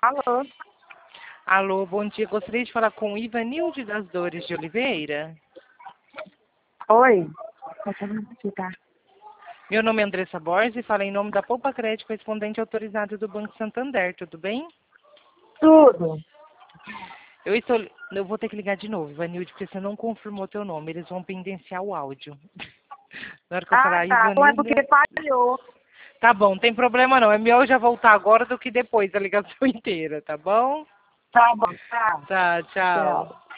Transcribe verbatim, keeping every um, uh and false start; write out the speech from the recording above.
Alô? Alô, bom dia. Gostaria de falar com Ivanilde das Dores de Oliveira. Oi? Pode ficar. Meu nome é Andressa Borges e falo em nome da Poupa Crédito, correspondente autorizado do Banco Santander. Tudo bem? Tudo. Eu estou... Eu vou ter que ligar de novo, Ivanilde, porque você não confirmou teu nome. Eles vão pendenciar o áudio. Na hora que eu Ah, falar tá. Não é Ivanilde... porque falhou. Tá bom, não tem problema não. É melhor eu já voltar agora do que depois da ligação inteira, tá bom? Tá bom, tá. Tá, tchau. Tchau.